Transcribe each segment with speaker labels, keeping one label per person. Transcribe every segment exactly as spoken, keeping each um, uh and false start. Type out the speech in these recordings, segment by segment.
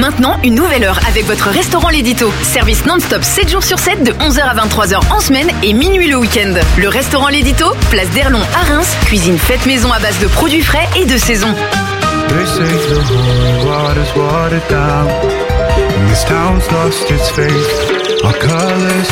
Speaker 1: Maintenant, une nouvelle heure avec votre restaurant L'Édito. Service non-stop sept jours sur sept de onze heures à vingt-trois heures en semaine et minuit le week-end. Le restaurant L'Édito, place d'Erlon à Reims, cuisine faite maison à base de produits frais et de saison.
Speaker 2: They say the holy water's watered down, and this town's lost its faith. Our colors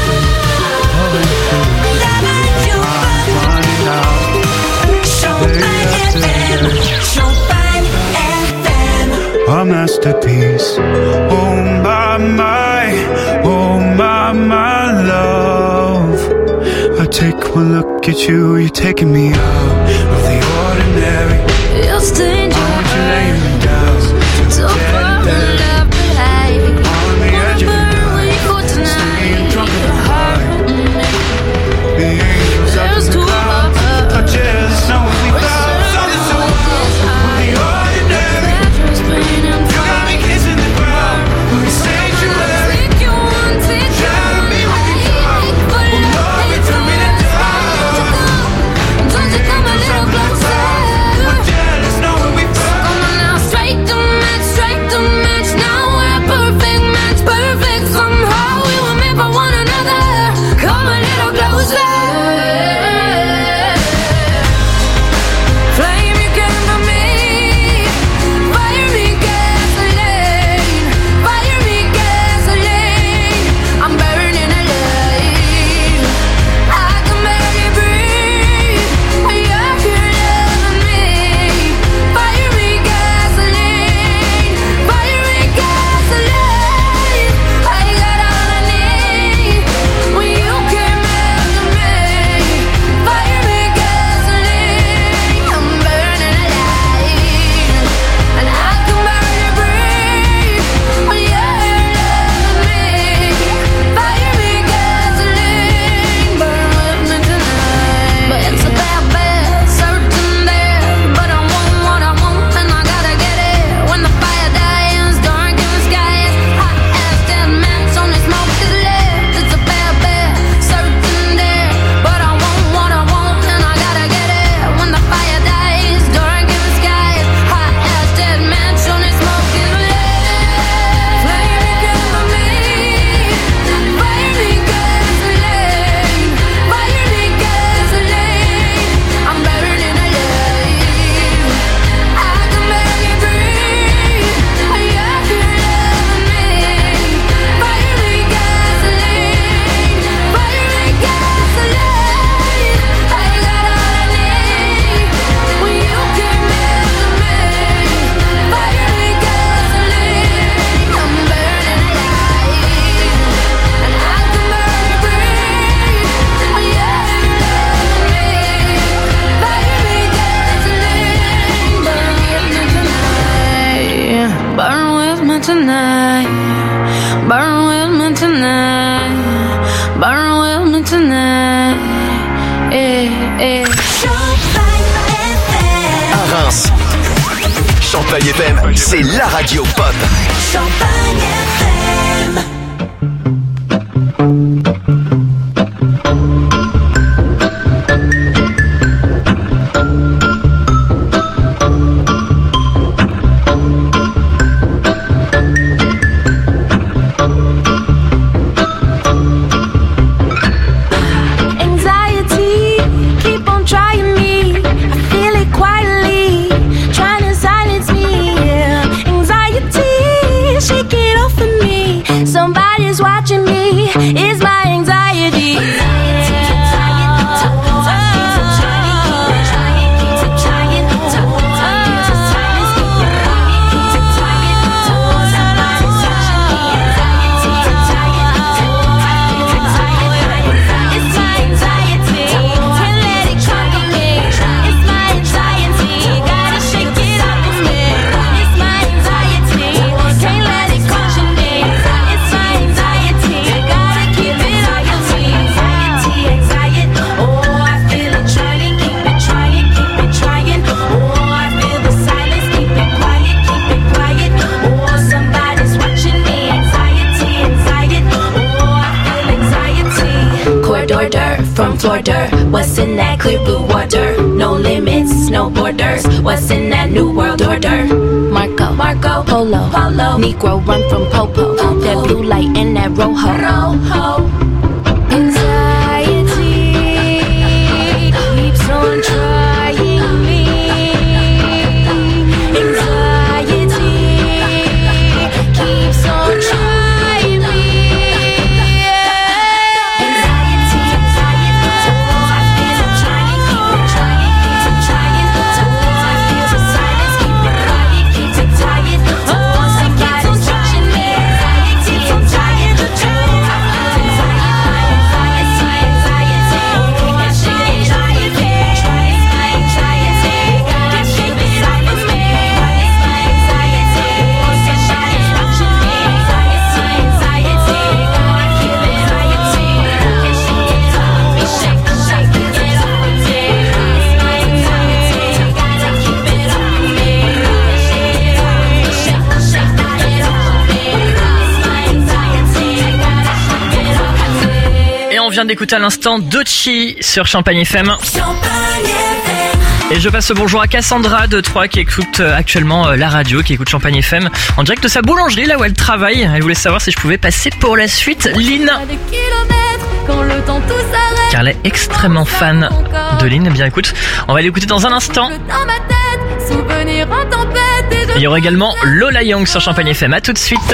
Speaker 2: a masterpiece. Oh my, my, oh my, my love. I take one look at you, you're taking me out of the ordinary.
Speaker 3: You're staying
Speaker 2: I want you laying me down
Speaker 3: so far in love, but I
Speaker 2: on the edge of the night, staying drunk in the heart. The angels up in the clouds, our chairs, no one we found. Something so from the ordinary. You got me kissing the ground. We sanctuary. Shadow me when you come. Oh love, it took me to die.
Speaker 3: Don't you come a little closer?
Speaker 2: We're jealous, know what we found.
Speaker 3: Come on now, strike the match, strike the match. Now we're a perfect match, perfect somehow. We were meant for one another. Come a little closer. Flame, you came for me. Fire me gasoline. Fire me gasoline. I'm burning alive. I can barely breathe when you're here loving me. Fire me gasoline. Fire me gasoline. I got all I need when you came after me. Fire me gasoline. I'm burning alive, and I can barely breathe when you're here loving me. Fire me gasoline. Burn with me tonight. But it's a bad, bad, certain there. But I want what I want, and I gotta get it. When the fire dies, dark in the sky is hot as dead man's only smoke is left. It's a bad, bad, certain there. But I want what I want, and I gotta get it. When the fire dies, dark in the sky is hot as dead man's only smoke is left. Flame, you came for me. Fire me gasoline. Fire me gasoline. I'm burning alive. I can barely breathe when you're here loving me. Fire me gasoline. Fire me gasoline. I got all I need when you came after me. Fire me gasoline. I'm burning alive, and I can barely breathe when you're here loving me. Fire me gasoline. Burn with me tonight. Burn with me tonight. Burn with me tonight. Burn with me tonight. Yeah, yeah.
Speaker 4: À Reims, Champagne F M, c'est la radio pop.
Speaker 5: Champagne F M.
Speaker 3: Anxiety, keep on trying me. I feel it quietly, trying to silence me. Yeah. Anxiety, shake it off of me. Somebody's watching me. It's my anxiety. From Florida, what's in that clear blue water? No limits, no borders. What's in that new world order? Marco, Marco, Polo, Polo, Negro run from Popo. That blue light and that rojo. Anxiety keeps on trying me. Anxiety keeps on trying me. Anxiety, anxiety, so I feel I'm trying, keep it trying, keep it trying. So I feel the silence, keep it quiet, keep it tired. Oh, somebody's watching me. Anxiety, anxiety, the truth.
Speaker 6: Et on vient d'écouter à l'instant Dochi sur Champagne F M. Et je passe le bonjour à Cassandra de Troyes qui écoute actuellement la radio, qui écoute Champagne F M en direct de sa boulangerie là où elle travaille. Elle voulait savoir si je pouvais passer pour la suite Lynn. Car elle est extrêmement fan de Lynn. Eh bien écoute, on va l'écouter dans un instant. Il y aura également Lola Young sur Champagne F M. À tout de suite.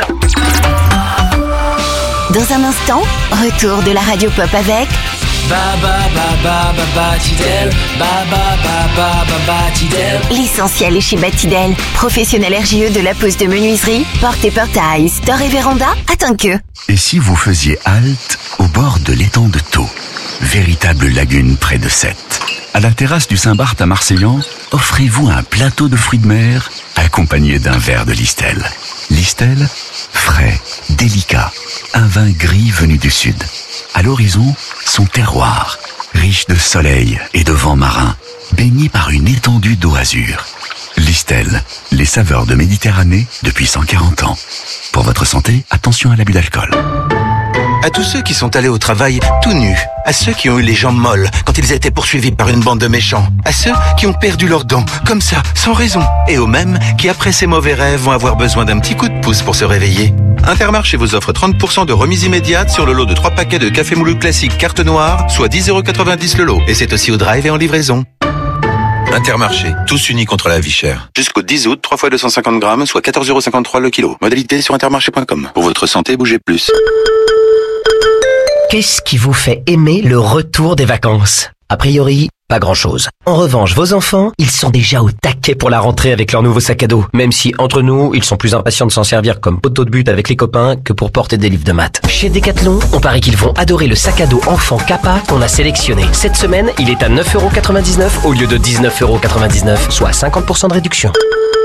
Speaker 7: Dans un instant, retour de la radio pop avec
Speaker 8: Ba ba ba ba ba Batidel, ba ba ba ba ba Batidel.
Speaker 7: l'essentiel est chez Batidel, professionnel R J E de la pose de menuiserie, porte et portail, store et véranda, atteint que.
Speaker 9: Et si vous faisiez halte au bord de l'étang de Thau, véritable lagune près de Sète. À la terrasse du Saint-Barth à Marseillan, offrez-vous un plateau de fruits de mer accompagné d'un verre de Listel. Listel, frais, délicat, un vin gris venu du sud. À l'horizon, son terroir, riche de soleil et de vent marin, baigné par une étendue d'eau azur. Listel, les saveurs de Méditerranée depuis cent quarante ans. Pour votre santé, attention à l'abus d'alcool.
Speaker 10: À tous ceux qui sont allés au travail tout nus, à ceux qui ont eu les jambes molles quand ils étaient poursuivis par une bande de méchants, à ceux qui ont perdu leurs dents, comme ça, sans raison, et aux mêmes qui, après ces mauvais rêves, vont avoir besoin d'un petit coup de pouce pour se réveiller. Intermarché vous offre trente pour cent de remise immédiate sur le lot de trois paquets de café moulu classique carte noire, soit dix euros quatre-vingt-dix le lot. Et c'est aussi au drive et en livraison. Intermarché, tous unis contre la vie chère. Jusqu'au dix août, trois fois deux cent cinquante grammes, soit quatorze euros cinquante-trois le kilo. Modalité sur intermarché point com. Pour votre santé, bougez plus.
Speaker 11: Qu'est-ce qui vous fait aimer le retour des vacances ? A priori, pas grand-chose. En revanche, vos enfants, ils sont déjà au taquet pour la rentrée avec leur nouveau sac à dos. Même si, entre nous, ils sont plus impatients de s'en servir comme poteau de but avec les copains que pour porter des livres de maths. Chez Decathlon, on parie qu'ils vont adorer le sac à dos enfant Kappa qu'on a sélectionné. Cette semaine, il est à neuf euros quatre-vingt-dix-neuf au lieu de dix-neuf euros quatre-vingt-dix-neuf, soit cinquante pour cent de réduction.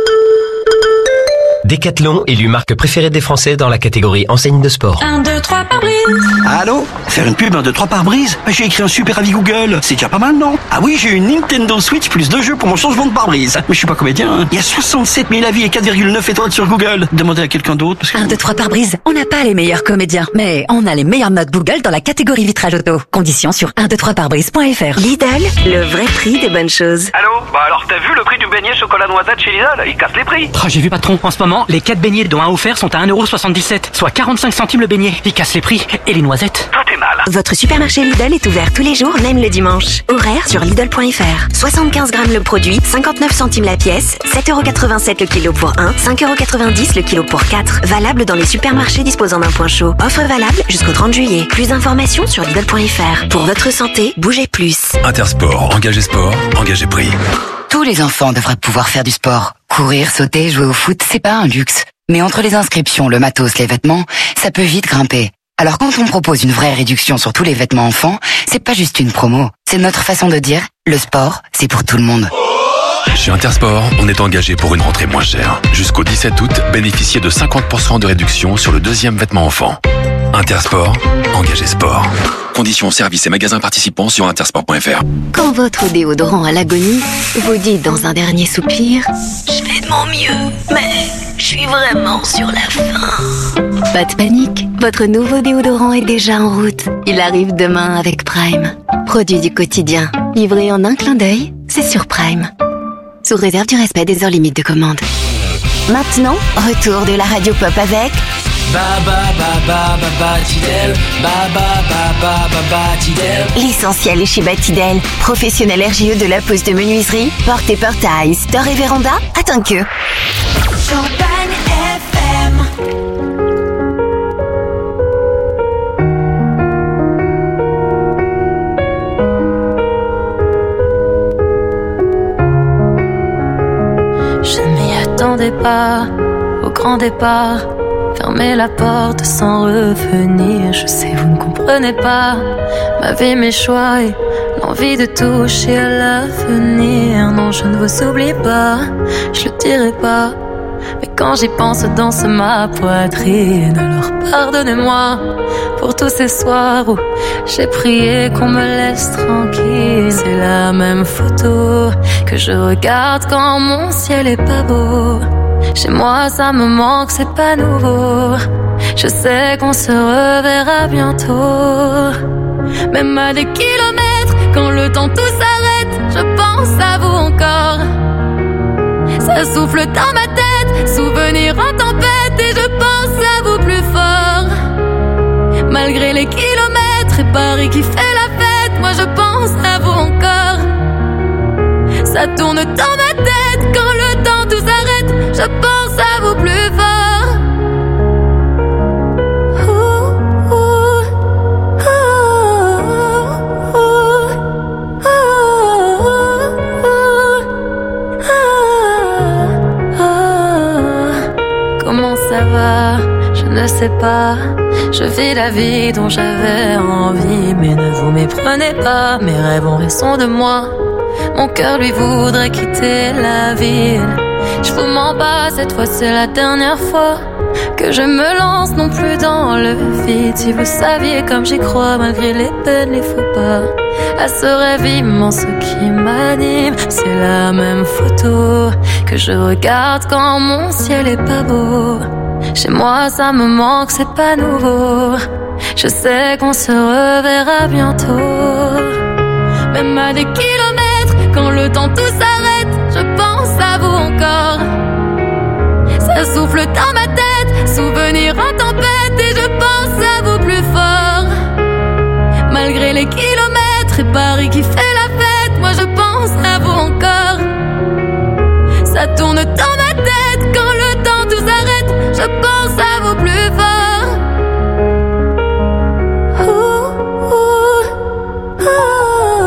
Speaker 11: Decathlon, élu marque préférée des Français dans la catégorie enseigne de sport.
Speaker 3: un, deux, trois par brise.
Speaker 12: Allô ? Faire une pub un, deux, trois par brise ? J'ai écrit un super avis Google. C'est déjà pas mal, non ? Ah oui, j'ai une Nintendo Switch plus deux jeux pour mon changement de pare-brise. Mais je suis pas comédien, hein. Il y a soixante-sept mille avis et quatre virgule neuf étoiles sur Google. Demandez à quelqu'un d'autre parce que...
Speaker 13: un, deux, trois par brise. On n'a pas les meilleurs comédiens, mais on a les meilleures notes Google dans la catégorie vitrage auto. Conditions sur un, deux, trois par brise point f r.
Speaker 7: Lidl, le vrai prix des bonnes choses.
Speaker 14: Allô ? Bah alors t'as vu le prix du beignet chocolat noisette chez Lidl ? Il casse les prix.
Speaker 15: Oh, j'ai vu patron, en ce moment, les quatre beignets dont un offert sont à un euro soixante-dix-sept, soit quarante-cinq centimes le beignet. Il casse les prix. Et les noisettes ?
Speaker 14: Tout est mal.
Speaker 7: Votre supermarché Lidl est ouvert tous les jours, même le dimanche. Horaire sur Lidl point f r. soixante-quinze grammes le produit, cinquante-neuf centimes la pièce, sept euros quatre-vingt-sept le kilo pour un, cinq euros quatre-vingt-dix le kilo pour quatre. Valable dans les supermarchés disposant d'un point chaud. Offre valable jusqu'au trente juillet. Plus d'informations sur Lidl point f r. Pour votre santé, bougez plus.
Speaker 9: Intersport, engagez sport, engagez prix.
Speaker 16: Tous les enfants devraient pouvoir faire du sport. Courir, sauter, jouer au foot, c'est pas un luxe. Mais entre les inscriptions, le matos, les vêtements, ça peut vite grimper. Alors quand on propose une vraie réduction sur tous les vêtements enfants, c'est pas juste une promo. C'est notre façon de dire, le sport, c'est pour tout le monde.
Speaker 9: Chez Intersport, on est engagé pour une rentrée moins chère. Jusqu'au dix-sept août, bénéficiez de cinquante pour cent de réduction sur le deuxième vêtement enfant. Intersport, engagez sport. Conditions, services et magasins participants sur intersport point f r.
Speaker 7: Quand votre déodorant à l'agonie vous dit dans un dernier soupir « Je fais de mon mieux, mais je suis vraiment sur la fin ». Pas de panique, votre nouveau déodorant est déjà en route. Il arrive demain avec Prime. Produit du quotidien, livré en un clin d'œil, c'est sur Prime. Sous réserve du respect des heures limites de commande. Maintenant, retour de la radio pop avec
Speaker 8: Baba Baba Batidel, Baba Baba Batidel.
Speaker 7: l'essentiel est chez Batidel, professionnel R J E de la pose de menuiserie, porte et portail, store et véranda, à Tinqueux.
Speaker 5: Champagne F M.
Speaker 17: Je ne m'y attendais pas au grand départ. Fermer la porte sans revenir. Je sais, vous ne comprenez pas ma vie, mes choix et l'envie de toucher à l'avenir. Non, je ne vous oublie pas, je le dirai pas. Mais quand j'y pense, danse ma poitrine. Alors pardonnez-moi pour tous ces soirs où j'ai prié qu'on me laisse tranquille. C'est la même photo que je regarde quand mon ciel est pas beau. Chez moi ça me manque, c'est pas nouveau. Je sais qu'on se reverra bientôt. Même à des kilomètres, quand le temps tout s'arrête, je pense à vous encore. Ça souffle dans ma tête, souvenir en tempête, et je pense à vous plus fort. Malgré les kilomètres et Paris qui fait la fête, moi je pense à vous encore. Ça tourne dans ma tête, quand le temps tout s'arrête, je pense à vous plus fort. Ouh, ouh, ouh, ouh, ouh. Comment ça va? Je ne sais pas. Je vis la vie dont j'avais envie, mais ne vous méprenez pas. Mes rêves ont raison de moi. Mon cœur lui voudrait quitter la ville. Je vous mens pas, cette fois c'est la dernière fois que je me lance non plus dans le vide. Si vous saviez comme j'y crois, malgré les peines, les faux pas, à ce rêve immense qui m'anime. C'est la même photo que je regarde quand mon ciel est pas beau. Chez moi ça me manque, c'est pas nouveau. Je sais qu'on se reverra bientôt. Même à des kilomètres, quand le temps tout s'arrête, je pense à vous encore. Ça souffle dans ma tête, souvenir en tempête, et je pense à vous plus fort. Malgré les kilomètres et Paris qui fait la fête, moi je pense à vous encore. Ça tourne dans ma tête, quand le temps tout s'arrête, je pense à vous plus fort. Ouh, ouh, ouh.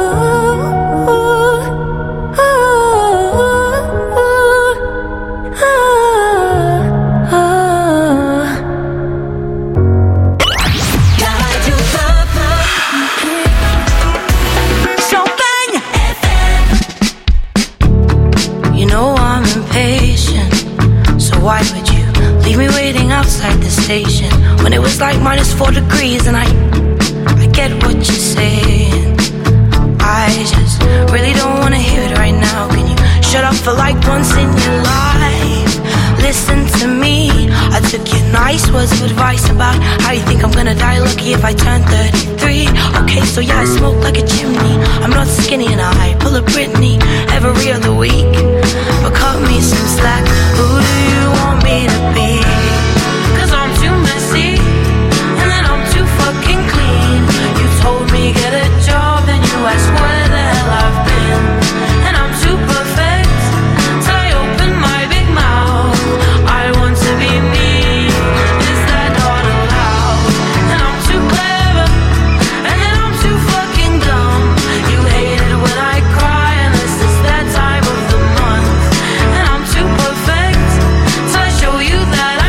Speaker 18: Why would you leave me waiting outside the station when it was like minus four degrees? And I, I get what you're saying. I just really don't wanna hear it right now. Can you shut up for like once in your life? Listen to me. I took your nice words of advice about how you think I'm gonna die lucky if I turn thirty-three. Okay, so yeah, I smoke like a chimney. I'm not skinny and I pull a Britney every other week. But cut me some slack. Who do you want me to be? Cause I'm too messy, and then I'm too fucking clean. You told me get a job, then you asked where the hell I've been. And I'm too perfect, till I open my big mouth. I want to be me, is that not allowed? And I'm too clever, and then I'm too fucking dumb. You hate it when I cry, unless it's that time of the month. And I'm too perfect, so I show you that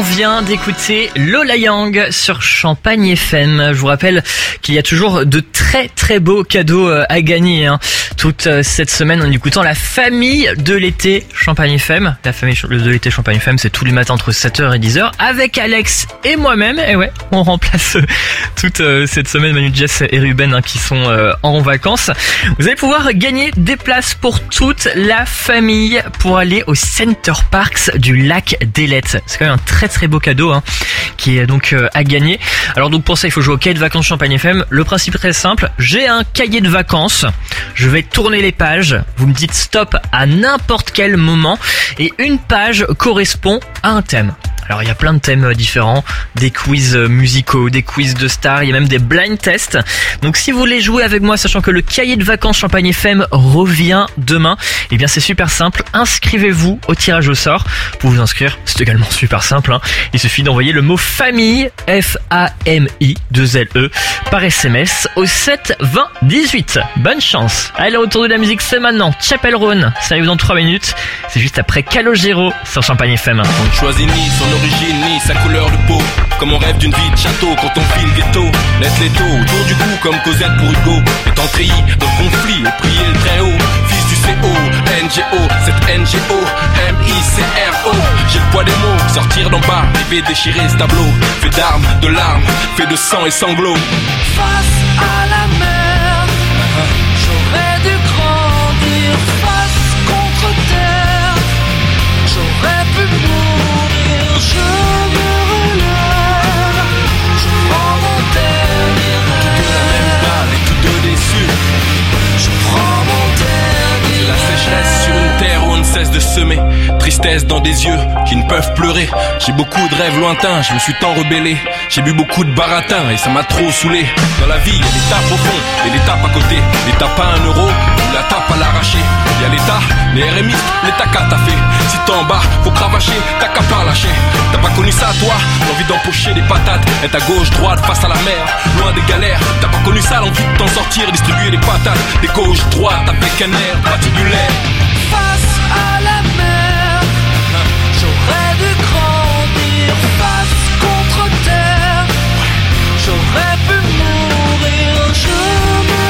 Speaker 6: vient d'écouter Lola Yang sur Champagne F M. Je vous rappelle qu'il y a toujours de très très beaux cadeaux à gagner hein. Toute cette semaine en écoutant la famille de l'été Champagne F M. La famille de l'été Champagne F M, c'est tous les matins entre sept heures et dix heures avec Alex et moi-même. Et ouais, on remplace toute cette semaine Manu, Jess et Ruben hein, qui sont en vacances. Vous allez pouvoir gagner des places pour toute la famille pour aller au Center Parks du lac d'Elette. C'est quand même un très très beau cadeau hein, qui est donc euh, à gagner. Alors donc pour ça il faut jouer au cahier de vacances Champagne F M. Le principe est très simple, j'ai un cahier de vacances, je vais tourner les pages, vous me dites stop à n'importe quel moment et une page correspond à un thème. Alors il y a plein de thèmes différents, des quiz musicaux, des quiz de stars, il y a même des blind tests. Donc si vous voulez jouer avec moi, sachant que le cahier de vacances Champagne F M revient demain, eh bien c'est super simple, inscrivez-vous au tirage au sort. Pour vous inscrire, c'est également super simple, hein. Il suffit d'envoyer le mot famille, F A M I deux L E, par S M S au sept vingt dix-huit. Bonne chance. Allez, le retour de la musique c'est maintenant, Chapel Roan, ça arrive dans trois minutes, c'est juste après Calogero sur Champagne F M.
Speaker 19: On ne choisit ni son origine ni sa couleur de peau. Comme on rêve d'une vie de château quand on file ghetto. Laisse les taux autour du cou comme Cosette pour Hugo. Étant treillis dans le conflit et prier le très haut. Fils du C O, N G O, cette N G O, M I C R O. J'ai le poids des mots, sortir d'en bas, rêver déchirer ce tableau. Fait d'armes, de larmes, fait de sang et sanglots.
Speaker 2: Face à la mer, j'aurais dû grandir. Face contre terre, j'aurais pu mourir. Je me relève, je prends mon dernier rêve.
Speaker 19: Que la même balle et tous deux déçus.
Speaker 2: Je prends mon dernier
Speaker 19: La sécheresse sur une terre où on ne cesse de semer. Tristesse dans des yeux qui ne peuvent pleurer. J'ai beaucoup de rêves lointains, je me suis tant rebellé. J'ai bu beaucoup de baratin et ça m'a trop saoulé. Dans la vie, il y a l'étape au fond et l'étape à côté. L'étape à un euro ou la tape à l'arracher. Il y a l'état, les R M I, l'état qu'a t'as fait. Si t'es en bas, faut cravacher, t'as qu'à pas lâcher. T'as pas connu ça toi, l'envie d'empocher des patates. Être à gauche, droite, face à la mer, loin des galères. T'as pas connu ça, l'envie de t'en sortir, distribuer des patates. Des gauches, droite, avec un air patibulaire.
Speaker 2: Face à la mer, j'aurais dû grandir. Face contre terre, j'aurais pu mourir. Je me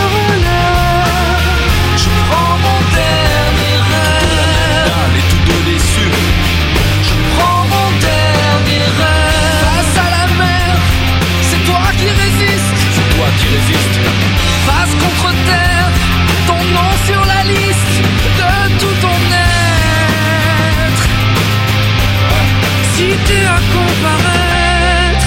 Speaker 2: relève, je prends mon dernier rêve.
Speaker 19: Les tous deux déçus.
Speaker 2: Je prends mon dernier rêve. Face à la mer, c'est toi qui résistes.
Speaker 19: C'est toi qui résistes.
Speaker 2: Face contre terre, ton nom sur la liste de tout ton être. Si tu as comparaître,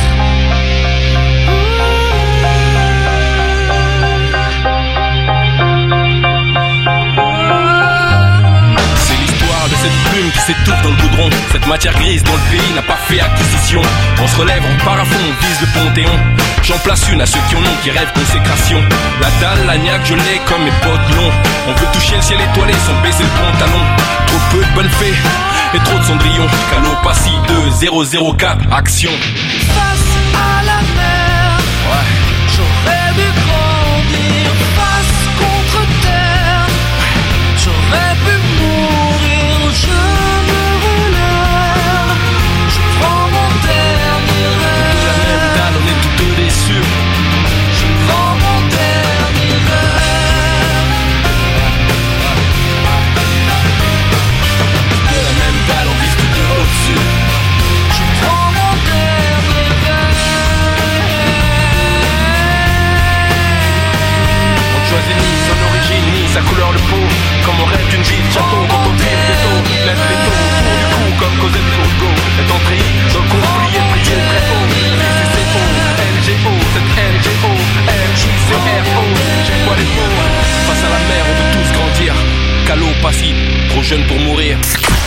Speaker 19: c'est l'histoire de cette plume qui s'étouffe dans le goudron. Cette matière grise dont le pays n'a pas fait acquisition. On se relève, on part à fond, on vise le Panthéon. J'en place une à ceux qui en ont, qui rêvent consécration. La dalle, la niaque, je l'ai comme mes potes longs. On veut toucher le ciel étoilé sans baisser le pantalon. Trop peu de bonnes fées et trop de cendrillon. Calopassi deux zéro zéro quatre, action.
Speaker 2: face à la mer,
Speaker 19: Ouais.
Speaker 2: j'aurais dû grandir. Face contre terre, j'aurais pu mourir. Je me relève, je prends mon dernier
Speaker 19: La même
Speaker 2: rêve.
Speaker 19: dalle, on est tous deux déçus.
Speaker 2: Je prends mon dernier rêve.
Speaker 19: De la même dalle, on vise tous deux au-dessus.
Speaker 2: Je prends mon dernier rêve.
Speaker 19: On ne choisit ni son origine ni sa couleur de peau. Comme on rêve d'une vie de château quand on tire des taux. Lève les taux autour du cou comme Cosette pour Hugo. Est entré dans le conflit et prier très haut. Fils du C O, N G O, cette N G O, M I C R O. J'ai quoi les mots. Face à la mer, on veut tous grandir. Calo, passif, trop jeune pour mourir.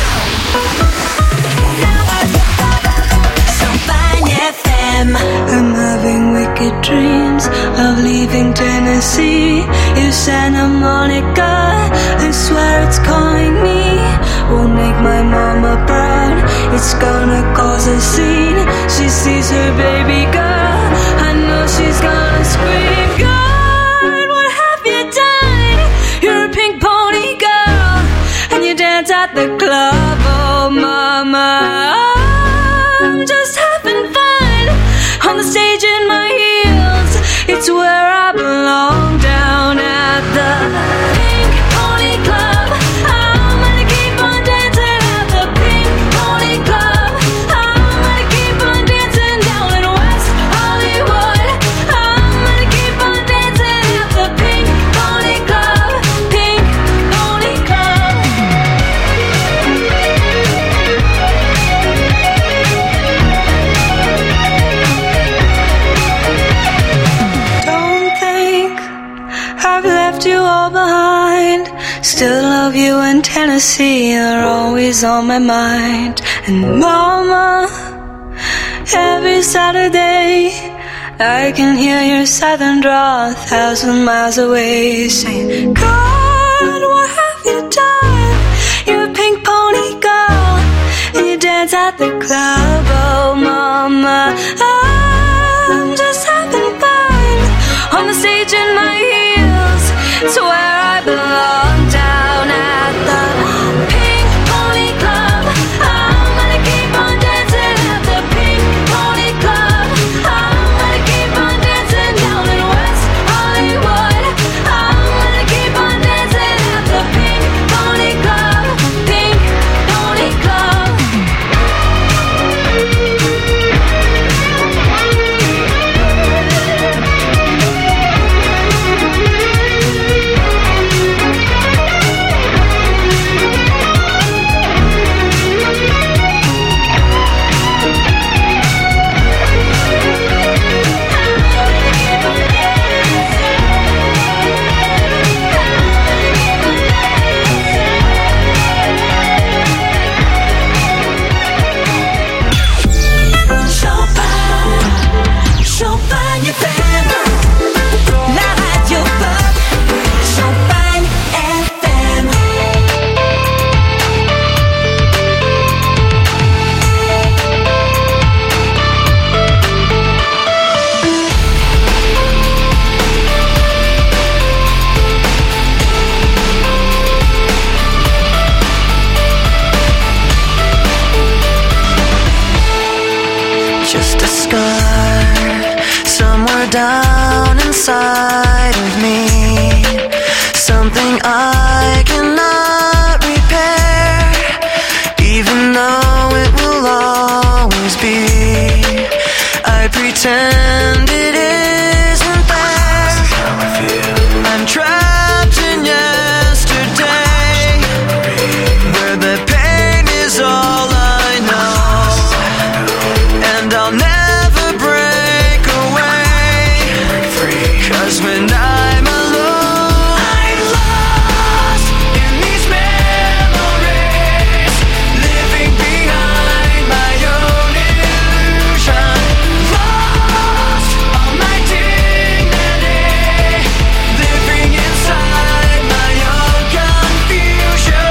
Speaker 3: I'm having wicked dreams of leaving Tennessee. If Santa Monica, I swear it's calling me. Won't make my mama proud, it's gonna cause a scene. She sees her baby girl, I know she's gonna scream. God, what have you done? You're a pink pony girl, and you dance at the club. Oh mama, I'm just
Speaker 18: left you all behind. Still love you in Tennessee, you're always on my mind. And mama, every Saturday I can hear your southern drawl a thousand miles away, saying, God, what have you done? You're a pink pony girl, and you dance at the club. Oh mama, I'm just having fun on the stage in my heels. It's where I belong, down at the Pink Pony Club. I'm gonna keep on dancing at the Pink Pony Club. I'm gonna keep on dancing down in West Hollywood. I'm gonna keep on dancing at the Pink Pony Club. Pink Pony Club.
Speaker 5: Champagne, Champagne F M, la radio pop, Champagne F M.
Speaker 18: Just a scar somewhere down inside of me, something I cannot repair, even though it will always be. I pretend it isn't there. I'm trapped in yesterday, where the pain is all I know. And I'll never break away, 'cause when I'm alone, I'm lost in these memories, living behind my own illusion. Lost all my dignity, living inside my own confusion.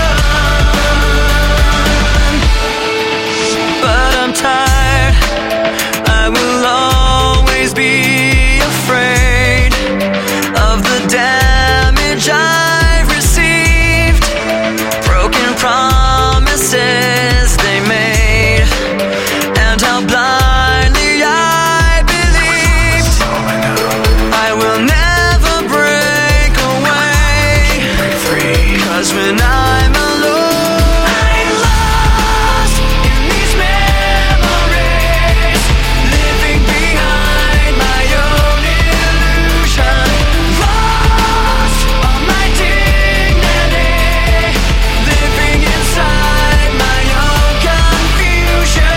Speaker 18: But I'm tired, I will always be afraid of the damage I've received, broken promises they made, and how blindly I believed. I will never break away, 'cause when I'm alone, I'm lost in these memories, living behind my own illusion. Lost all my dignity, living inside my own confusion.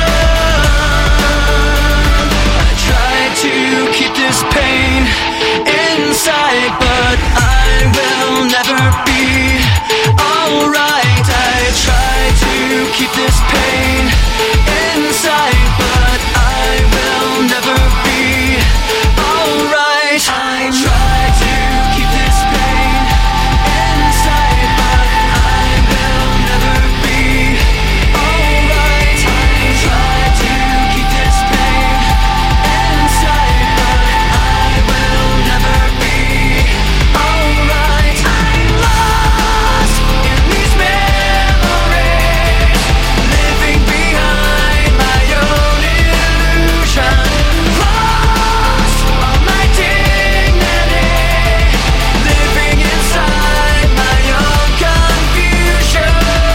Speaker 18: I tried to keep this pain inside, but I will never be alright. I tried to keep this pain inside, but I will never be alright. I tried to keep this pain inside, but I will never be alright. I tried to keep this pain inside, but I will never be alright. I'm lost in these memories, living behind my own illusion. Lost all my dignity, living inside my own confusion.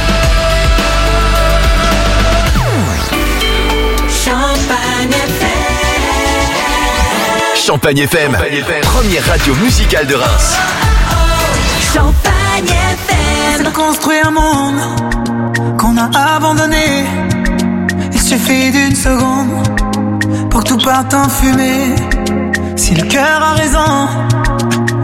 Speaker 5: Champagne F M.
Speaker 4: Champagne F M, première radio musicale de Reims.
Speaker 5: Champagne F M.
Speaker 2: C'est de construire un monde qu'on a abandonné. Il suffit d'une seconde pour que tout parte en fumée. Si le cœur a raison,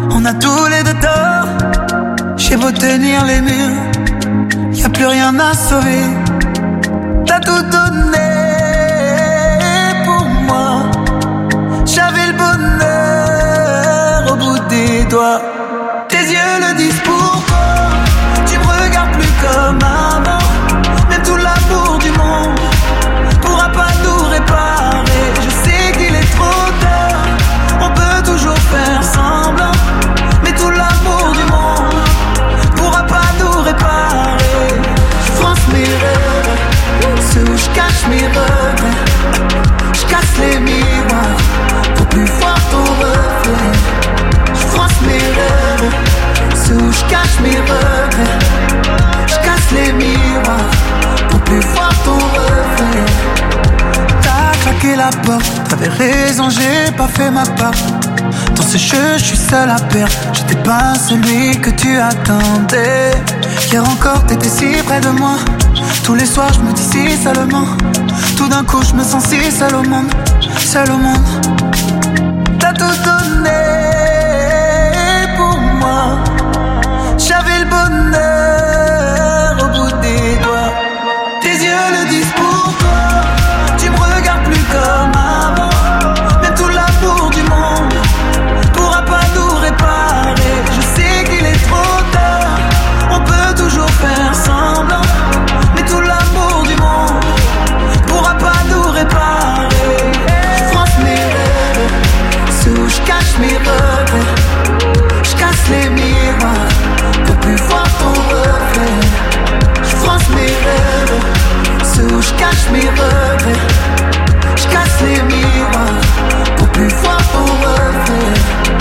Speaker 2: On a tous les deux tort. J'ai beau tenir les murs, y a plus rien à sauver. T'as tout donné pour moi. J'avais le bonheur au bout des doigts. Tes yeux le disent pourquoi. Tu me regardes plus comme avant. Même tout l'amour du monde pourra pas nous réparer. Je sais qu'il est trop tard. On peut toujours faire semblant, mais tout l'amour du monde pourra pas nous réparer. Je fronce mes rêves, ceux où je cache mes regrets. Je casse les miroirs pour plus voir ton reflet. Je fronce mes rêves, ceux où je cache mes regrets. Je casse les miroirs pour plus voir ton reflet. T'as claqué la porte, t'avais raison, j'ai pas fait ma part. Dans ce jeu, je suis seul à perdre. J'étais pas celui que tu attendais. Hier encore, t'étais si près de moi. Tous les soirs, je me dis si seulement. Tout d'un coup, je me sens si seul au monde. Seul au monde. T'as tout donné pour moi. J'avais le bonheur au bout des doigts. Tes yeux le disent pourquoi. Tu me regardes plus comme avant. Même tout l'amour du monde pourra pas nous réparer. Je sais qu'il est trop tard. On peut toujours faire semblant, mais tout l'amour du monde pourra pas nous réparer. Je fronce mes rêves, ceux où je cache mes regrets. Je casse les miroirs pour plus voir ton reflet. Je fronce mes rêves, ceux où je cache mes regrets. Je casse les miroirs pour plus voir ton reflet.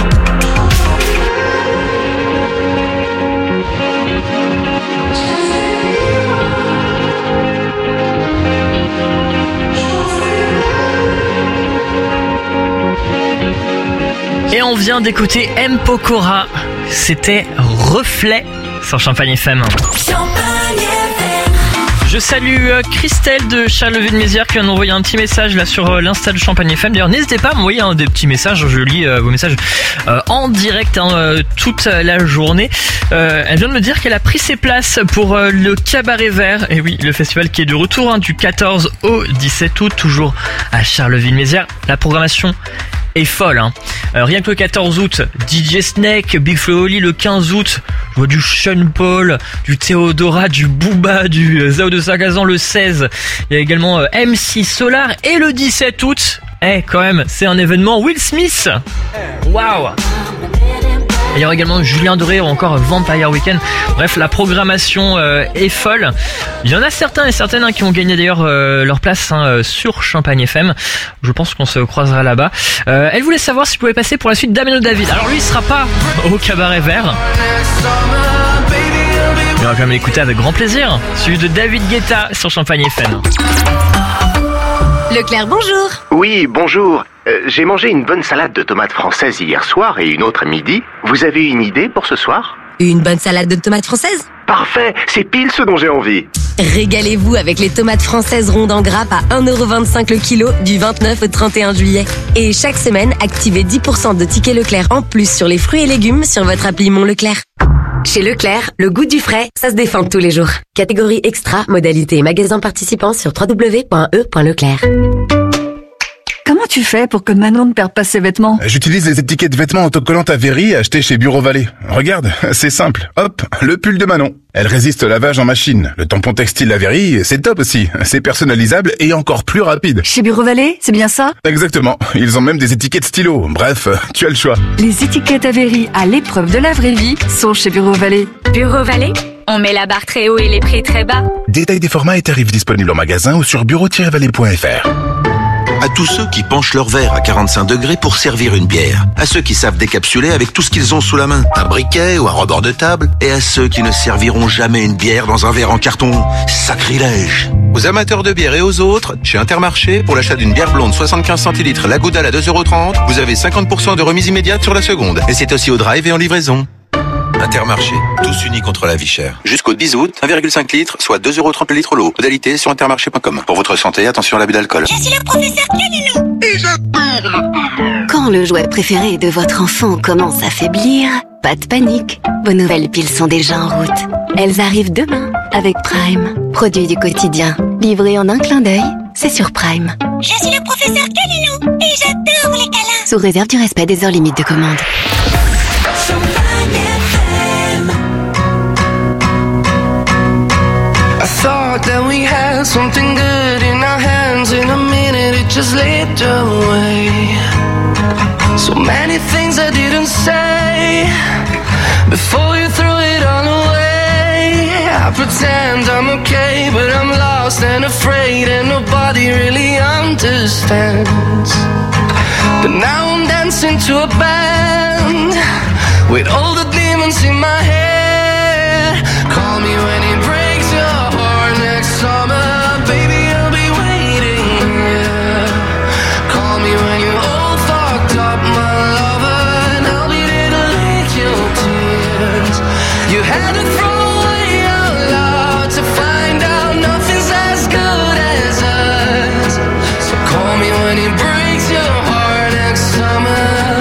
Speaker 6: Et on vient d'écouter M. Pokora. C'était Reflet sur Champagne F M. Je salue euh, Christelle de Charleville-Mézières qui vient d'envoyer un petit message là sur euh, l'Insta de Champagne F M. D'ailleurs, n'hésitez pas à m'envoyer hein, des petits messages. Je lis euh, vos messages euh, en direct hein, euh, toute la journée. Euh, elle vient de me dire qu'elle a pris ses places pour euh, le Cabaret Vert. Et oui, le festival qui est de retour hein, du quatorze au dix-sept août, toujours à Charleville-Mézières. La programmation est folle hein. Euh, rien que le quatorze août, D J Snake, Big Flo Oli. Le quinze août, je vois du Sean Paul, du Théodora, du Booba, du euh, Zao de Sagazan. Le seize, il y a également euh, M C Solar. Et le dix-sept août, eh quand même, c'est un événement Will Smith. Waouh. Il y aura également Julien Doré ou encore Vampire Weekend. Bref, la programmation euh, est folle. Il y en a certains et certaines hein, qui ont gagné d'ailleurs euh, leur place hein, sur Champagne F M. Je pense qu'on se croisera là-bas. Euh, elle voulait savoir si je pouvais passer pour la suite d'Ameno David. Alors lui, il sera pas au Cabaret Vert. Mais on va quand même l'écouter avec grand plaisir. Celui de David Guetta sur Champagne F M.
Speaker 7: Leclerc, bonjour.
Speaker 20: Oui, bonjour. Euh, j'ai mangé une bonne salade de tomates françaises hier soir et une autre à midi. Vous avez une idée pour ce soir ?
Speaker 7: Une bonne salade de tomates françaises ?
Speaker 20: Parfait, c'est pile ce dont j'ai envie.
Speaker 7: Régalez-vous avec les tomates françaises rondes en grappe à un euro vingt-cinq le kilo du vingt-neuf au trente et un juillet. Et chaque semaine, activez dix pour cent de tickets Leclerc en plus sur les fruits et légumes sur votre appli Mon Leclerc. Chez Leclerc, le goût du frais, ça se défend tous les jours. Catégorie extra, modalité et magasin participants sur w w w point e point leclerc.
Speaker 21: Comment tu fais pour que Manon ne perde pas ses vêtements ?
Speaker 22: J'utilise les étiquettes vêtements autocollantes à Very achetées chez Bureau Vallée. Regarde, c'est simple. Hop, le pull de Manon. Elle résiste au lavage en machine. Le tampon textile à Very, c'est top aussi. C'est personnalisable et encore plus rapide.
Speaker 21: Chez Bureau Vallée, c'est bien ça ?
Speaker 22: Exactement. Ils ont même des étiquettes stylo. Bref, tu as le choix.
Speaker 21: Les étiquettes à Very, à l'épreuve de la vraie vie, sont chez Bureau Vallée.
Speaker 23: Bureau Vallée ? On met la barre très haut et les prix très bas.
Speaker 22: Détail des formats et tarifs disponibles en magasin ou sur bureau tiret vallée point f r.
Speaker 10: À tous ceux qui penchent leur verre à quarante-cinq degrés pour servir une bière. À ceux qui savent décapsuler avec tout ce qu'ils ont sous la main. Un briquet ou un rebord de table. Et à ceux qui ne serviront jamais une bière dans un verre en carton. Sacrilège. Aux amateurs de bière et aux autres, chez Intermarché, pour l'achat d'une bière blonde soixante-quinze centilitres, la Goudal à deux euros trente, vous avez cinquante pour cent de remise immédiate sur la seconde. Et c'est aussi au drive et en livraison. Intermarché, tous unis contre la vie chère. Jusqu'au dix août, un virgule cinq litres, soit deux euros trente le litre l'eau. Modalité sur intermarché point com. Pour votre santé, attention à l'abus d'alcool.
Speaker 5: Je suis le professeur Calinou. Et j'adore.
Speaker 7: Quand le jouet préféré de votre enfant commence à faiblir, pas de panique. Vos nouvelles piles sont déjà en route. Elles arrivent demain avec Prime. Produit du quotidien. Livré en un clin d'œil, c'est sur Prime.
Speaker 5: Je suis le professeur Calinou. Et j'adore les câlins.
Speaker 7: Sous réserve du respect des heures limites de commande.
Speaker 2: I thought that we had something good in our hands. In a minute it just slipped away. So many things I didn't say before you threw it all away. I pretend I'm okay, but I'm lost and afraid, and nobody really understands. But now I'm dancing to a band with all the demons in my head. Call me when it breaks your heart next summer, baby, I'll be waiting, yeah. Call me when you're all fucked up, my lover, and I'll be there to lick your tears. You had to throw away your love to find out nothing's as good as us. So call me when it breaks your heart next summer.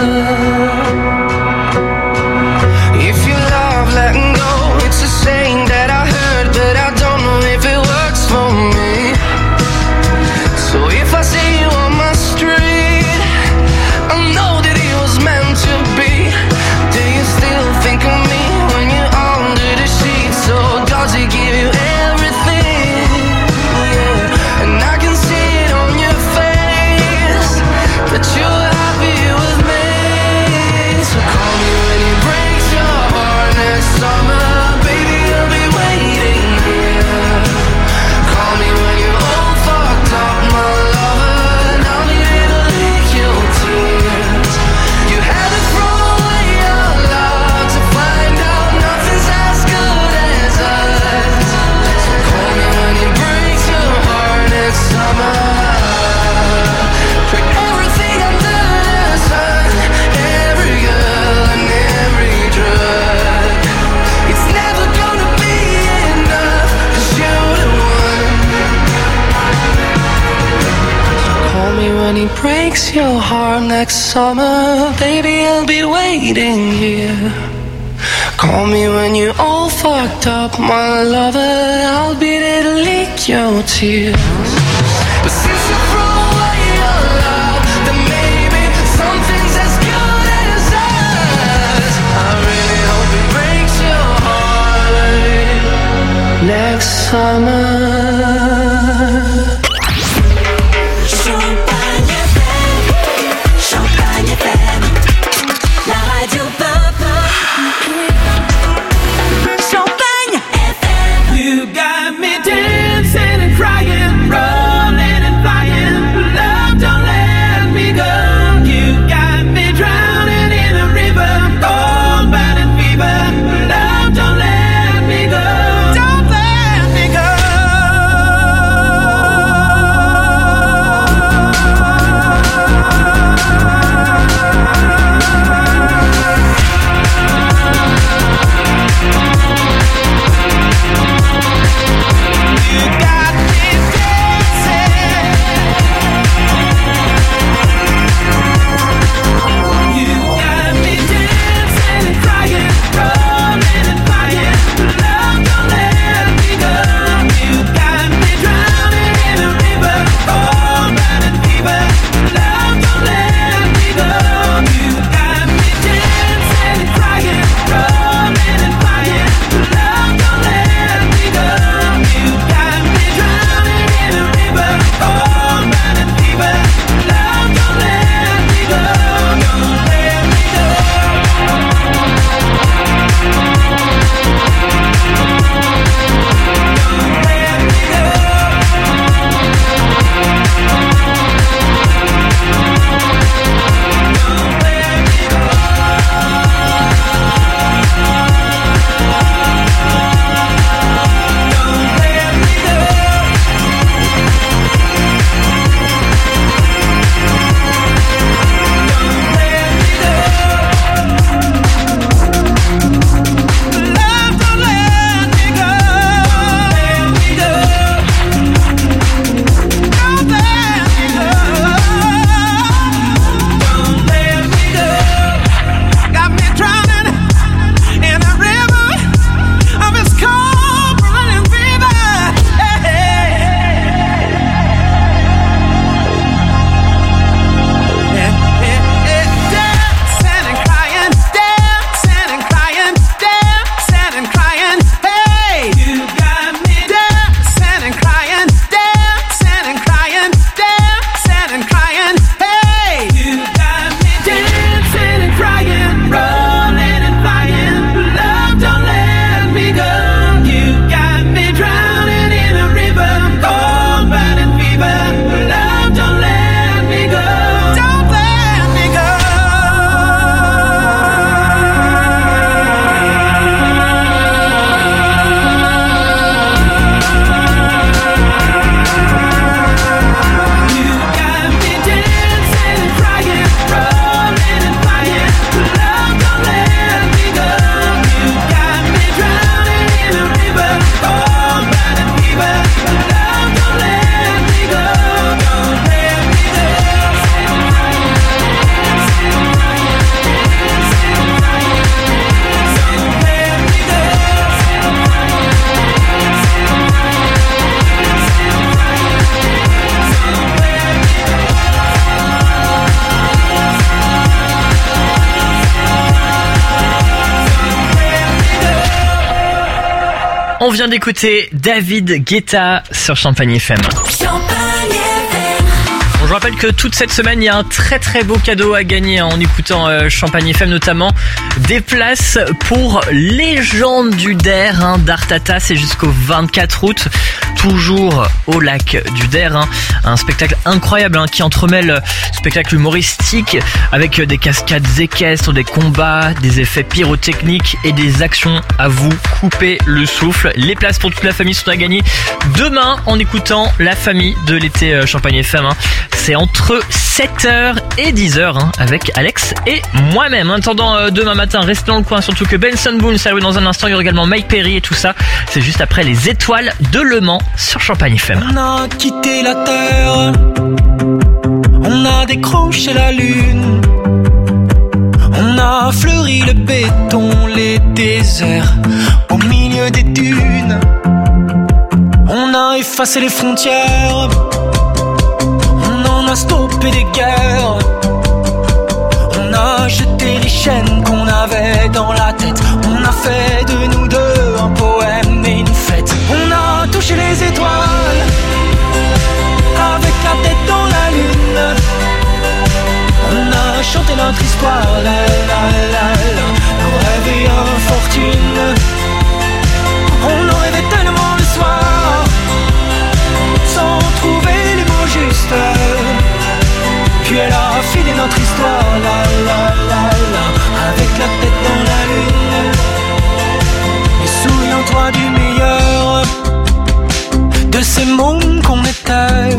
Speaker 2: If you love letting go, it's a saying that I heard, but I don't know if it works for me. So if I see you on my street, I know that it was meant to be. Do you still think of me when you're under the sheets? Or does he give you everything? Yeah. And I can see it on your face that you're happy with me. So call me when it breaks your heart next summer, baby, I'll be waiting here. Call me when you're all fucked up, my lover, and I'll be there to lick your tears. You had to throw away your love to find out nothing's as good as us. So call me when it breaks your heart next summer. Trick everything under the sun, every girl and every drug. It's never gonna be enough, 'cause you're the one. Call me when he breaks your heart next summer, baby, I'll be waiting here. Call me when you're all fucked up, my lover, I'll be there to lick your tears. But since you throw away your love, then maybe something's as good as us. I really hope it breaks your heart next summer.
Speaker 5: Champagne F M, Champagne F M, la radio pop. Champagne F M.
Speaker 2: You got me dancing and crying, rolling and flying. Love, don't let me go. You got me drowning in a river, cold burning fever. Love, don't let me go. Don't let me go.
Speaker 6: On vient d'écouter David Guetta sur Champagne F M. Bon, je rappelle que toute cette semaine, il y a un très très beau cadeau à gagner en écoutant euh, Champagne F M, notamment des places pour Légende du Der, hein, d'Artata. C'est jusqu'au vingt-quatre août, toujours au lac du Der. Hein. Un spectacle incroyable hein, qui entremêle spectacle humoristique avec des cascades équestres, des combats, des effets pyrotechniques et des actions à vous couper le souffle. Les places pour toute la famille sont à gagner demain en écoutant La Famille de l'été euh, Champagne F M. Hein. C'est entre sept heures et dix heures hein, avec Alex et moi-même. En attendant euh, demain matin, restez dans le coin, surtout que Benson Boone, ça va dans un instant. Il y aura également Mike Perry et tout ça. C'est juste après les étoiles de Le Mans sur Champagne F M.
Speaker 8: On a quitté la terre, on a décroché la lune, on a fleuri le béton, les déserts au milieu des dunes. On a effacé les frontières, on a stoppé des guerres, on a jeté les chaînes qu'on avait dans la tête. On a fait de nous deux un poème et une fête. On a touché les étoiles avec la tête dans la lune. On a chanté notre histoire, la la la la, nos rêves et infortunes. On en rêvait tellement le soir, sans trouver les mots justes. Puis elle a filé notre histoire, la la la la, avec la tête dans la lune. Et souviens-toi du meilleur de ces mômes qu'on était,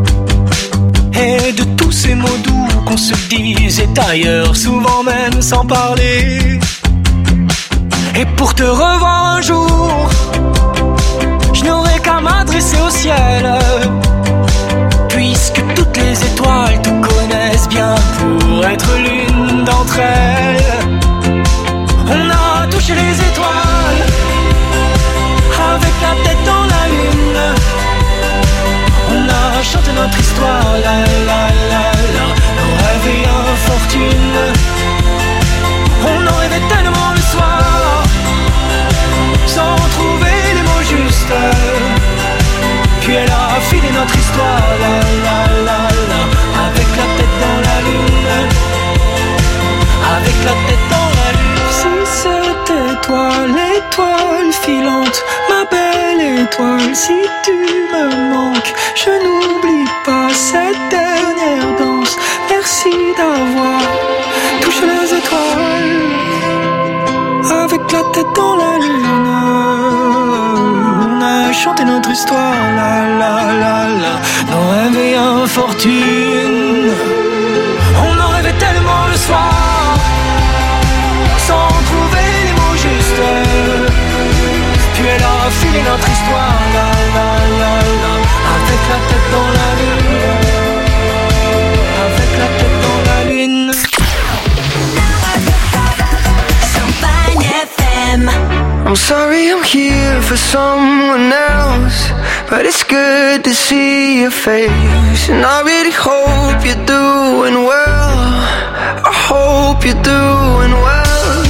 Speaker 8: et de tous ces mots doux qu'on se disait ailleurs, souvent même sans parler. Et pour te revoir un jour, je n'aurai qu'à m'adresser au ciel, puisque toutes les étoiles te connaissent bien pour être l'une d'entre elles. On a touché les étoiles avec la tête dans la lune. On a chanté notre histoire, la la la la, nos rêves et infortunes. On en rêvait tellement le soir, sans trouver les mots justes. Puis elle a filé notre histoire, la la la la, avec la tête dans la lune, avec la tête dans la lune. Si c'était toi, l'étoile filante, ma belle étoile, si tu me manques, je n'oublie pas cette dernière danse. Merci d'avoir touché les étoiles avec la tête dans la lune. On a chanté notre histoire, la la la la, nos rêves et infortunes. On en rêvait tellement le soir, sans trouver les mots justes. Puis elle a filé notre histoire, la la la la, avec la tête dans la lune, avec la tête dans la lune.
Speaker 5: Champagne F M.
Speaker 2: I'm sorry I'm here for someone else, but it's good to see your face. And I really hope you're doing well, I hope you're doing well.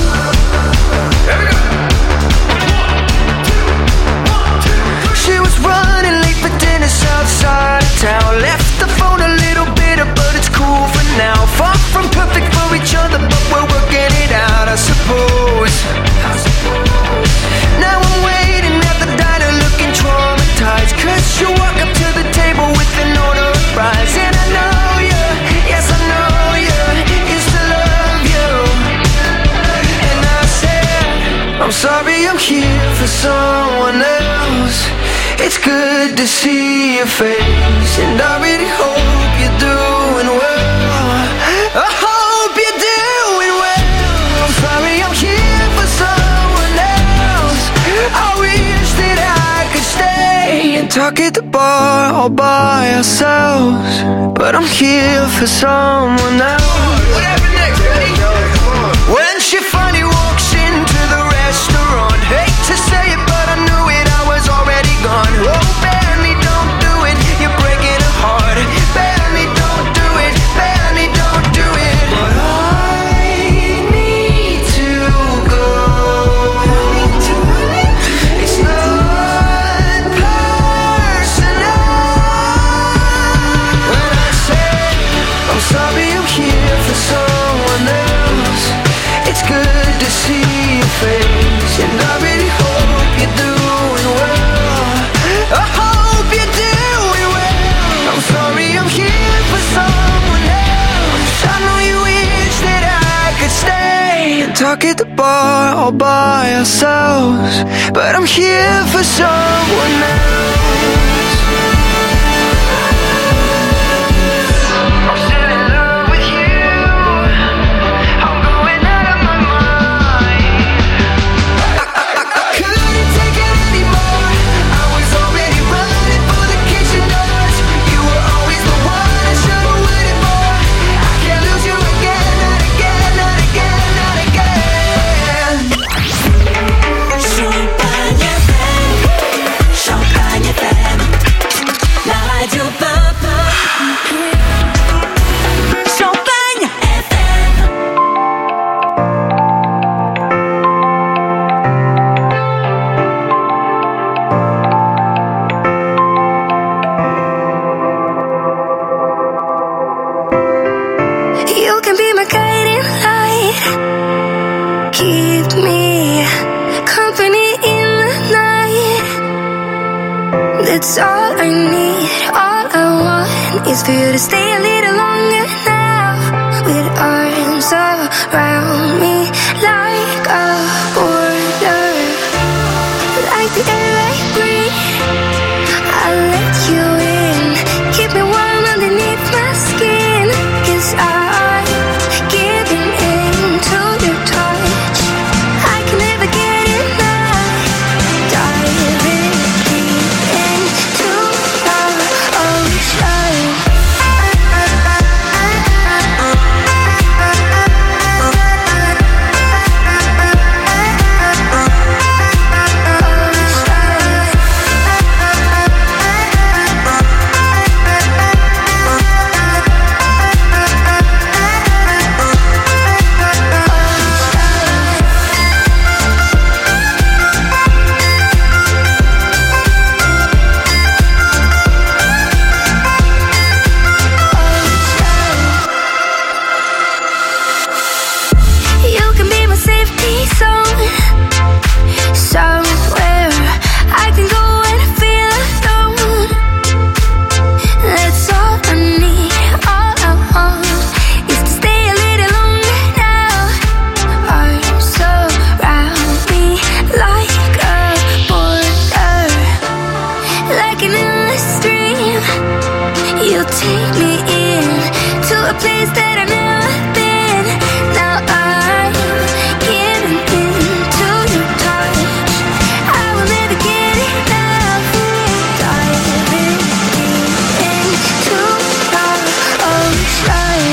Speaker 2: She was running late for dinner outside of town, left the phone a little bitter, but it's cool for now. Far from perfect for each other, but we're working it out, I suppose. Now I'm waiting at the diner looking traumatized, cause you walk up to the table with an order of fries. And I know you, yes I know you, used to love you. And I said, I'm sorry I'm here for someone else. It's good to see your face, and I really hope you're doing well, I hope you're doing well. I'm sorry I'm here for someone else. I wish that I could stay and talk at the bar all by ourselves, but I'm here for someone else. Whatever next, ready? When she finally walks into the restaurant, hate to say it, but I knew it, I was already gone. Oh, Benny, don't do it, you're breaking a heart. Benny, don't do it, Benny, don't do it. But I need to go. It's not talk at the bar all by ourselves, but I'm here for someone else.
Speaker 3: It's all I need, all I want is for you to stay a little longer now, with arms around me like a border, like the air I breathe. I'll let you in, keep me warm underneath my skin, 'cause I'm giving in to your touch. I can never get enough, diving deep into your ocean. You can be my safety zone, somewhere I can go and feel alone. That's all I need, all I want is to stay a little longer now. Arms around me like a border, like an endless stream. You take me in to a place that I've never been. Now I'm giving in to your touch. I will never get enough, diving deep into your ocean.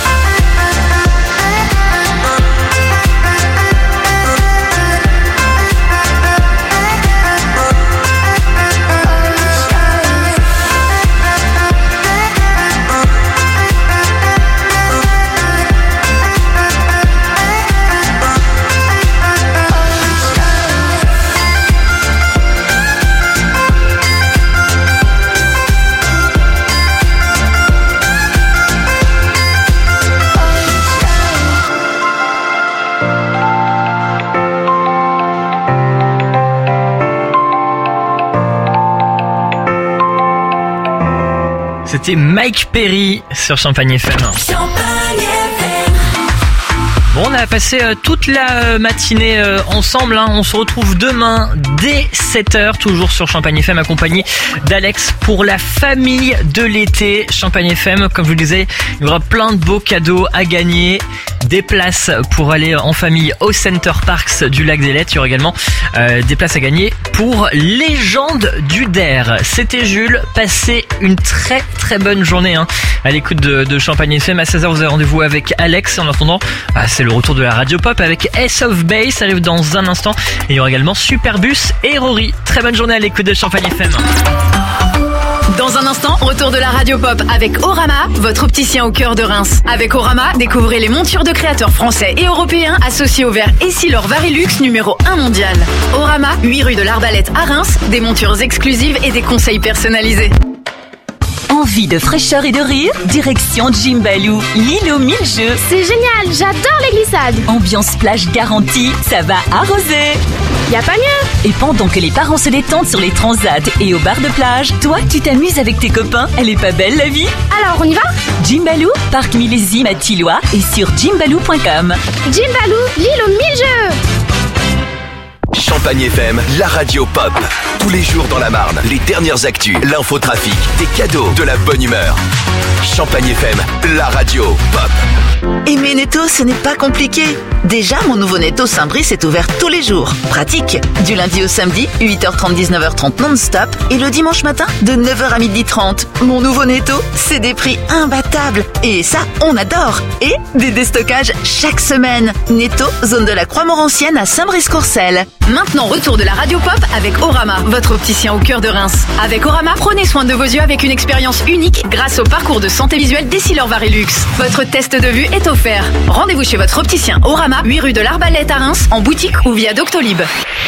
Speaker 6: C'était Mike Perry sur Champagne F M. Bon, on a passé euh, toute la euh, matinée euh, ensemble, hein. On se retrouve demain dès sept heures, toujours sur Champagne F M, accompagné d'Alex pour la famille de l'été. Champagne F M, comme je vous le disais, il y aura plein de beaux cadeaux à gagner. Des places pour aller en famille au Center Parks du Lac des Lettes. Il y aura également euh, des places à gagner pour Légende du D E R. C'était Jules, passez une très très bonne journée hein, à l'écoute de, de Champagne F M. À seize heures, vous avez rendez-vous avec Alex. En attendant, bah, c'est le retour de la radio pop avec Ace of Base, ça arrive dans un instant. Et il y aura également Superbus et Rory. Très bonne journée à l'écoute de Champagne F M.
Speaker 1: Dans un instant, retour de la radio pop avec Orama, votre opticien au cœur de Reims. Avec Orama, découvrez les montures de créateurs français et européens associés au verre Essilor Varilux numéro un mondial. Orama, huit rue de l'Arbalète à Reims, des montures exclusives et des conseils personnalisés.
Speaker 11: Envie de fraîcheur et de rire? Direction Jimbaloo, l'île aux mille jeux.
Speaker 3: C'est génial, j'adore les glissades.
Speaker 11: Ambiance plage garantie, ça va arroser.
Speaker 3: Y a pas mieux.
Speaker 11: Et pendant que les parents se détendent sur les transats et au bar de plage, toi tu t'amuses avec tes copains. Elle est pas belle la vie?
Speaker 3: Alors on y va?
Speaker 11: Jimbaloo, parc millésime à Tilloy et sur jimbaloo point com.
Speaker 3: Jimbaloo, l'île aux mille jeux.
Speaker 4: Champagne F M, la radio pop. Tous les jours dans la Marne, les dernières actus, l'infotrafic, des cadeaux, de la bonne humeur. Champagne F M, la radio pop.
Speaker 12: Aimer Netto, ce n'est pas compliqué. Déjà, mon nouveau Netto Saint-Brice est ouvert tous les jours. Pratique. Du lundi au samedi, huit heures trente, dix-neuf heures trente non-stop. Et le dimanche matin, de neuf heures à midi trente. Mon nouveau Netto, c'est des prix imbattables. Et ça, on adore. Et des déstockages chaque semaine. Netto, zone de la Croix-Morancienne à Saint-Brice-Courcelles.
Speaker 1: Maintenant, retour de la radio pop avec Orama, votre opticien au cœur de Reims. Avec Orama, prenez soin de vos yeux avec une expérience unique grâce au parcours de santé visuelle d'Essilor Varilux. Votre test de vue est offert. Rendez-vous chez votre opticien Orama, huit rue de l'Arbalète à Reims, en boutique ou via Doctolib.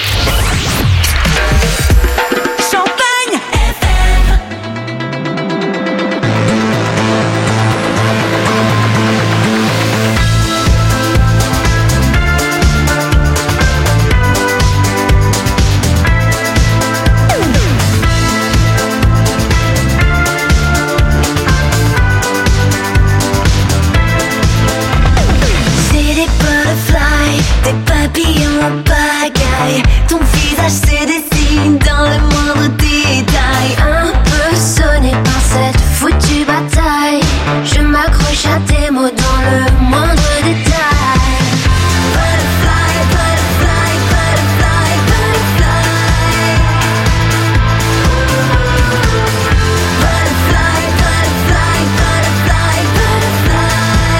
Speaker 5: Des papillons en pagaille. Ton visage se dessine dans le moindre détail. Un peu sonné par cette foutue bataille. Je m'accroche à tes mots dans le moindre détail. Butterfly, butterfly, butterfly, butterfly. Butterfly, butterfly, butterfly, butterfly.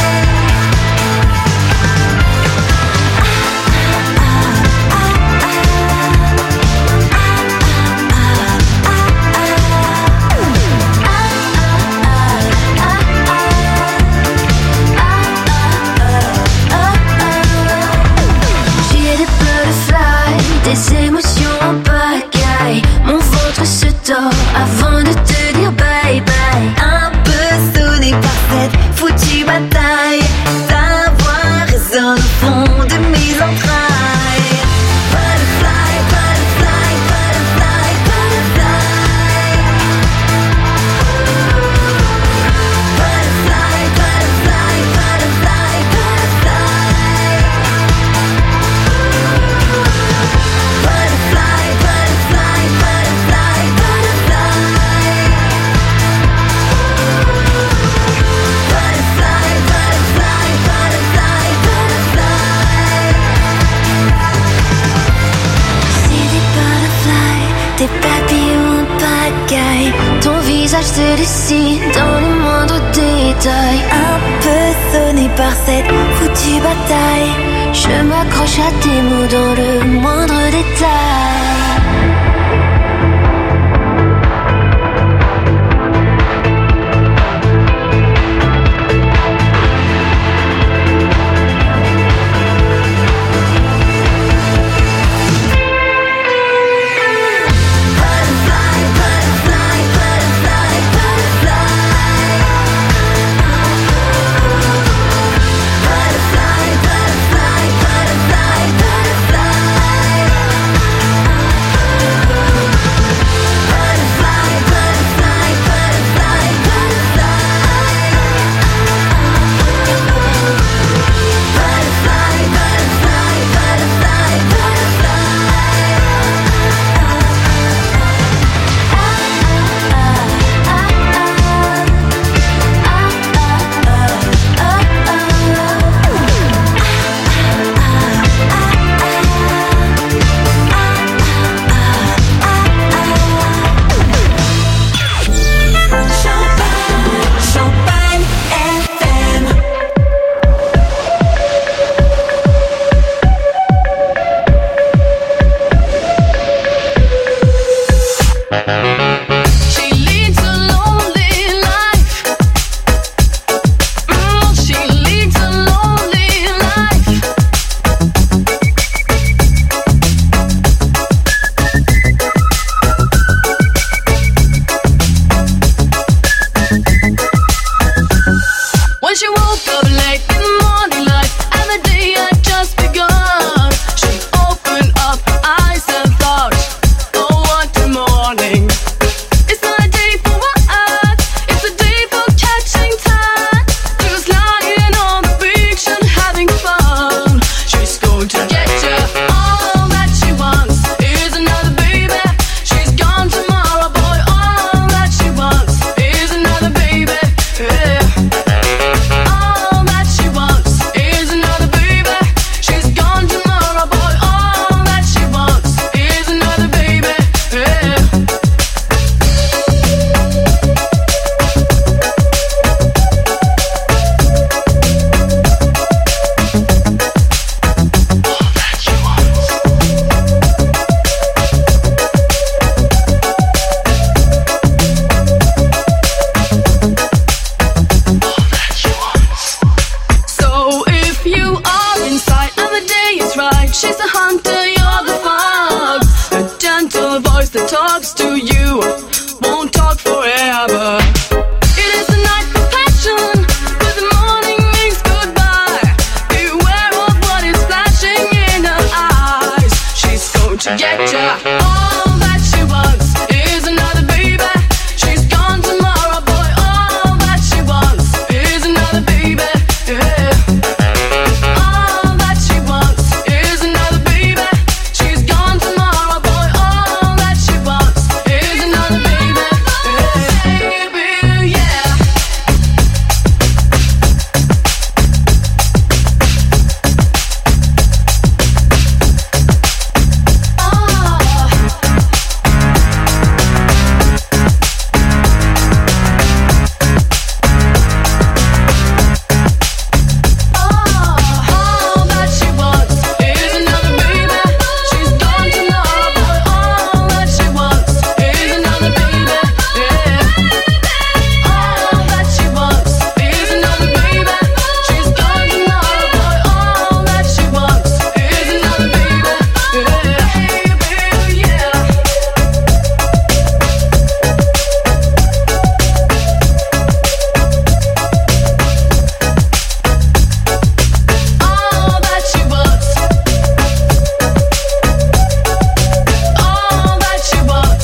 Speaker 5: Des émotions en pagaille. Mon ventre se tord avant de te dire bye bye. Un peu sonné par cette foutue bataille. Ta voix résonne au fond de mes entrailles. Butterfly, butterfly, butterfly, butterfly. Butterfly, butterfly, butterfly, butterfly. Butterfly, butterfly, butterfly, butterfly. Butterfly, butterfly, butterfly, butterfly. C'est des butterflies, des papillons en pagaille. Ton visage se dessine dans le moindre détail. Un peu sonné par cette foutue bataille. Je m'accroche à tes mots dans le moindre détail. Butterfly, butterfly, butterfly, butterfly.
Speaker 3: she's the hunter, you're the fox. A gentle voice that talks to you won't talk forever. It is the night for passion, but the morning means goodbye. Beware of what is flashing in her eyes. She's going to get ya. All that she wants is another baby. She's gone tomorrow, boy. All that she wants is another baby. Yeah. All that she wants is another baby. She's gone tomorrow, boy. All that she wants is another baby. Yeah. Baby, yeah. All that she wants is another baby. She's gone tomorrow, boy. All that she wants is another baby. Yeah. All that she wants is another baby. She's gone tomorrow, boy. All that she wants is another baby. Yeah. Baby, yeah. All that she wants. All that she wants.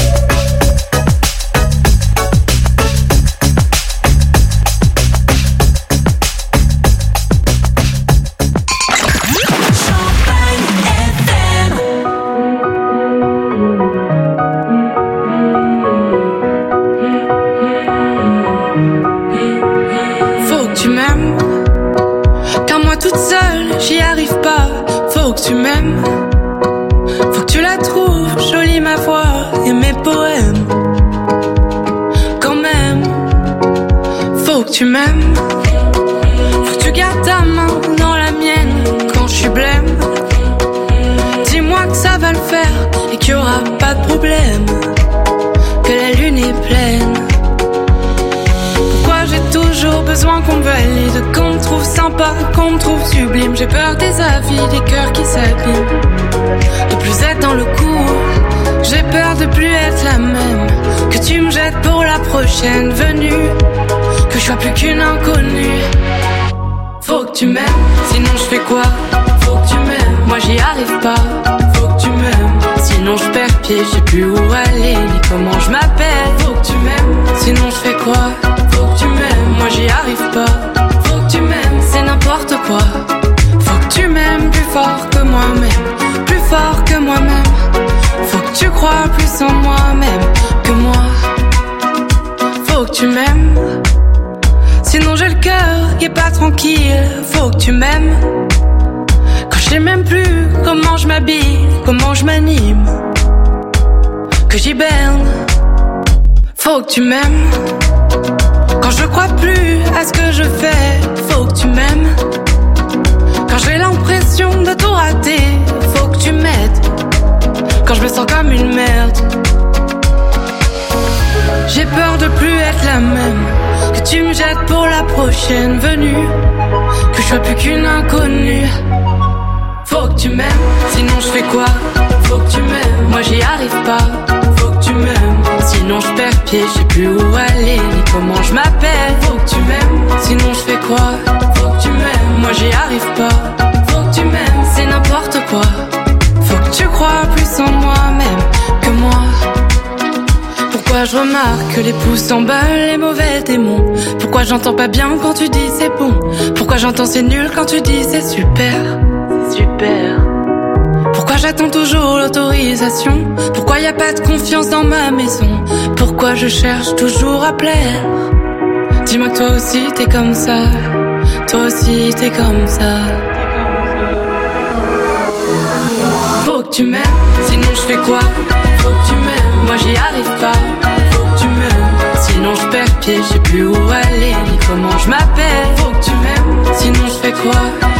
Speaker 18: Faut que tu m'aimes, car moi toute seule j'y arrive pas. Faut que tu m'aimes, faut que tu la trouves jolie ma voix et mes poèmes. Quand même, faut que tu m'aimes, faut que tu gardes ta main dans la mienne quand je suis blême. Dis-moi que ça va le faire et qu'il y aura pas de problème, que la lune est pleine. Pourquoi j'ai toujours besoin qu'on me valide, qu'on me trouve sympa, qu'on me trouve sublime. J'ai peur des avis, des cœurs qui s'abîment, de plus être dans le coup. J'ai peur de plus être la même, que tu me jettes pour la prochaine venue, que je sois plus qu'une inconnue. Faut que tu m'aimes, sinon je fais quoi? Faut que tu m'aimes, moi j'y arrive pas. Faut que tu m'aimes, sinon je perds pied, je sais plus où aller ni comment je m'appelle. Faut que tu m'aimes, sinon je fais quoi? Faut que tu m'aimes, moi j'y arrive pas. Faut que tu m'aimes, c'est n'importe quoi. Faut que tu m'aimes plus fort que moi-même, plus fort que moi-même. Faut que tu crois plus en moi-même que moi. Faut que tu m'aimes, sinon j'ai le cœur qui est pas tranquille. Faut que tu m'aimes, quand je sais même plus comment je m'habille, comment je m'anime, que j'hiberne. Faut que tu m'aimes, quand je crois plus à ce que je fais. Faut que tu m'aimes, quand j'ai l'impression de tout rater. Faut que tu m'aides, quand je me sens comme une merde. J'ai peur de plus être la même, que tu me jettes pour la prochaine venue, que je sois plus qu'une inconnue. Faut que tu m'aimes, sinon je fais quoi? Faut que tu m'aimes, moi j'y arrive pas. Faut que tu m'aimes, sinon je perds pied, je sais plus où aller ni comment je m'appelle. Faut que tu m'aimes, sinon je fais quoi? Faut que tu m'aimes, moi j'y arrive pas. Faut que tu m'aimes, c'est n'importe quoi. Faut que tu crois plus en moi-même que moi. Pourquoi je remarque que les pouces s'emballent, les mauvais démons? Pourquoi j'entends pas bien quand tu dis c'est bon? Pourquoi j'entends c'est nul quand tu dis c'est super? Super. Pourquoi j'attends toujours l'autorisation? Pourquoi y a pas de confiance dans ma maison? Pourquoi je cherche toujours à plaire? Dis-moi que toi aussi t'es comme ça. Toi aussi t'es comme ça. Faut que tu m'aimes, sinon je fais quoi? Faut que tu m'aimes, moi j'y arrive pas. Faut que tu m'aimes, sinon je perds pied, je sais plus où aller ni comment je m'appelle. Faut que tu m'aimes, sinon je fais quoi?